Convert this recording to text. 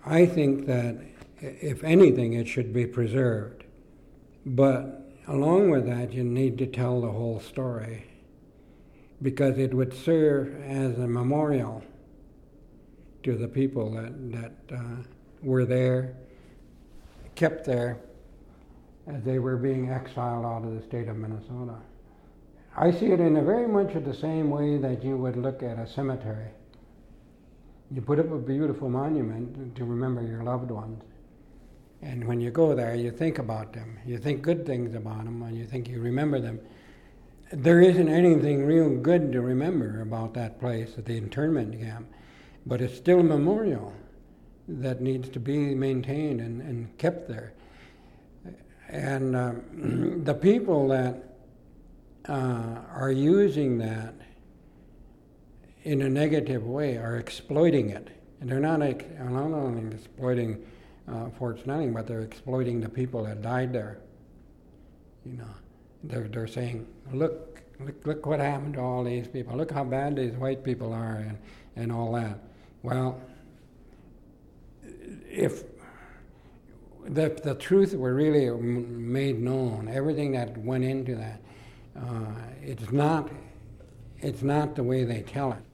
I think that, if anything, it should be preserved. But along with that, you need to tell the whole story, because it would serve as a memorial to the people that were there, kept there, as they were being exiled out of the state of Minnesota. I see it in a very much the same way that you would look at a cemetery. You put up a beautiful monument to remember your loved ones. And when you go there, you think about them. You think good things about them, and you think you remember them. There isn't anything real good to remember about that place, the internment camp, but it's still a memorial that needs to be maintained and kept there. And the people that are using that in a negative way are exploiting it. And they're not only exploiting Fort Snelling, but they're exploiting the people that died there. You know, they're saying, look what happened to all these people. Look how bad these white people are, and all that. Well, if the truth were really made known, everything that went into that, it's not the way they tell it.